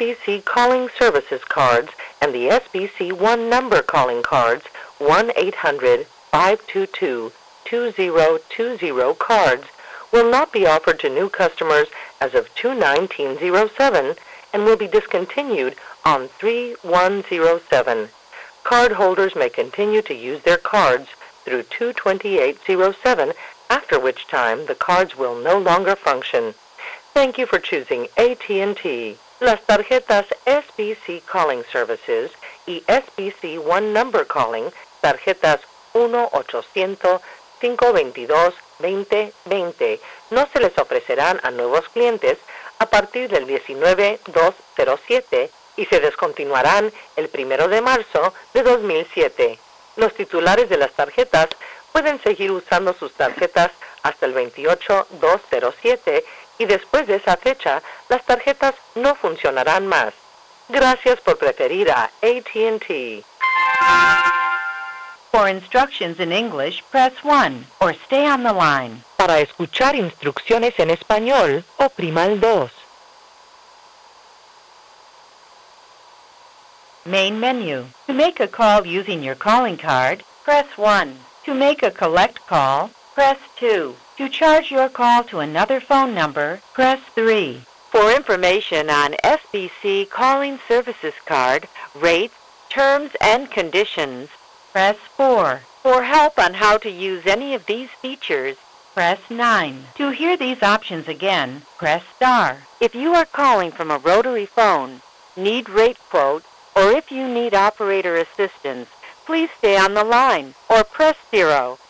SBC calling services cards and the SBC One number calling cards, 1-800-522-2020 cards, will not be offered to new customers as of 2/19/07 and will be discontinued on 3/1/07. Cardholders may continue to use their cards through 2/28/07, after which time the cards will no longer function. Thank you for choosing AT&T. Las tarjetas SBC Calling Services y SBC One Number Calling, tarjetas 1-800-522-2020, no se les ofrecerán a nuevos clientes a partir del 19/2/07 y se descontinuarán el 1 de marzo de 2007. Los titulares de las tarjetas pueden seguir usando sus tarjetas hasta el 28/2/07 y después de esa fecha las tarjetas no funcionarán más. Gracias por preferir a AT&T. For instructions in English, press 1 or stay on the line. Para escuchar instrucciones en español, oprima el 2. Main menu. To make a call using your calling card, press 1. To make a collect call, press 2. To charge your call to another phone number, press 3. For information on SBC Calling Services Card, rates, terms, and conditions, press 4. For help on how to use any of these features, press 9. To hear these options again, press star. If you are calling from a rotary phone, need rate quote, or if you need operator assistance, please stay on the line or press 0.